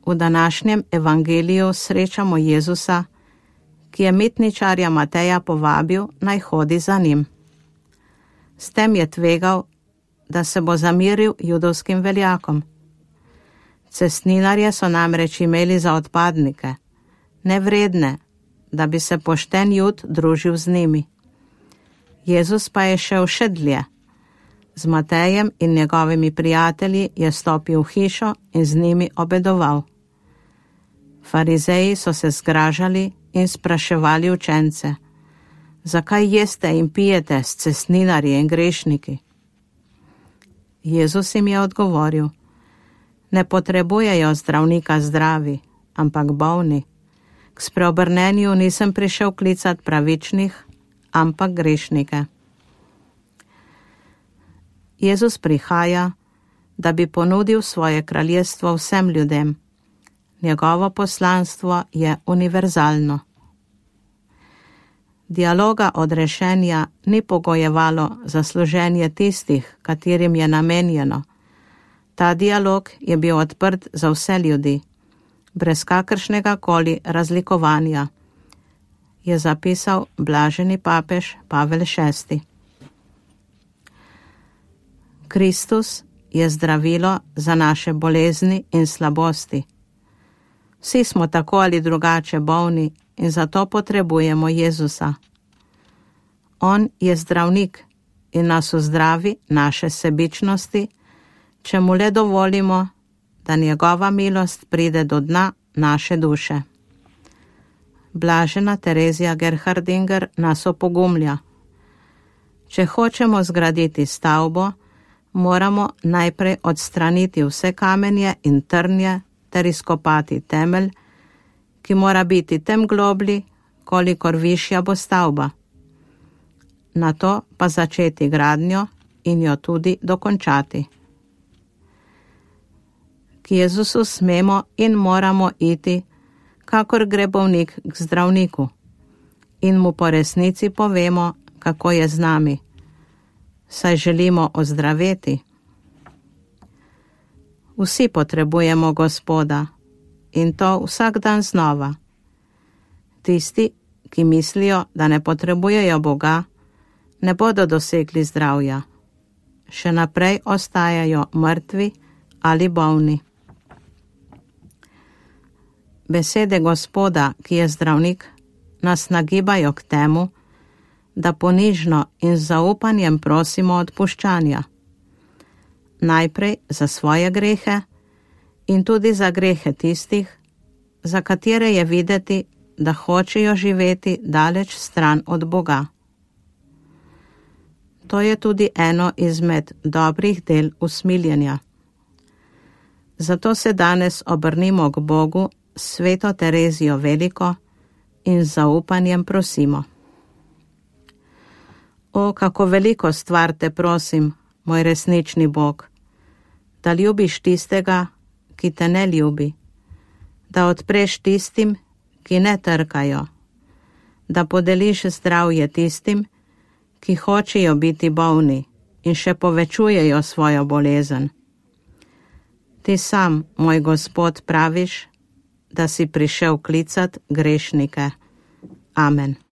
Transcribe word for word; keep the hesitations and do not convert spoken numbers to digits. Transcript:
V današnjem evangeliju srečamo Jezusa, ki je mitničarja Mateja povabil, naj hodi za njim. S tem je tvegal, da se bo zamiril judovskim veljakom. Cestninarje so namreč imeli za odpadnike, nevredne, da bi se pošten Jud družil z njimi. Jezus pa je šel še dlje. Z Matejem in njegovimi prijatelji je stopil v hišo in z njimi obedoval. Farizeji so se zgražali in spraševali učence: zakaj jeste in pijete s cestninarji in grešniki? Jezus jim je odgovoril: ne potrebujejo zdravnika zdravi, ampak bolni. K spreobrnenju nisem prišel klicat pravičnih, ampak grešnike. Jezus prihaja, da bi ponudil svoje kraljestvo vsem ljudem. Njegovo poslanstvo je univerzalno. Dialoga odrešenja ni pogojevalo za služenje tistih, katerim je namenjeno. Ta dialog je bil odprt za vse ljudi, brez kakršnega koli razlikovanja, je zapisal blaženi papež Pavel šesti. Kristus je zdravilo za naše bolezni in slabosti. Vsi smo tako ali drugače bolni in zato potrebujemo Jezusa. On je zdravnik in nas uzdravi naše sebičnosti, če mu le dovolimo, da njegova milost pride do dna naše duše. Blažena Terezija Gerhardinger nas opogumlja. Če hočemo zgraditi stavbo, moramo najprej odstraniti vse kamenje in trnje ter izkopati temelj, ki mora biti tem globlji, kolikor višja bo stavba. Nato pa začeti gradnjo in jo tudi dokončati. K Jezusu smemo in moramo iti, kakor gre bolnik k zdravniku, in mu po resnici povemo, kako je z nami, saj želimo ozdraveti. Vsi potrebujemo Gospoda in to vsak dan znova. Tisti, ki mislijo, da ne potrebujejo Boga, ne bodo dosegli zdravja. Še naprej ostajajo mrtvi ali bolni. Besede Gospoda, ki je zdravnik, nas nagibajo k temu, da ponižno in z zaupanjem prosimo odpuščanja. Najprej za svoje grehe in tudi za grehe tistih, za katere je videti, da hočejo živeti daleč stran od Boga. To je tudi eno izmed dobrih del usmiljenja. Zato se danes obrnimo k Bogu s sveto Terezijo Veliko in z zaupanjem prosimo. O, kako veliko stvar te prosim, moj resnični Bog, da ljubiš tistega, ki te ne ljubi, da odpreš tistim, ki ne trkajo, da podeliš zdravje tistim, ki hočejo biti bolni in še povečujejo svojo bolezen. Ti sam, moj Gospod, praviš, da si prišel klicat grešnike. Amen.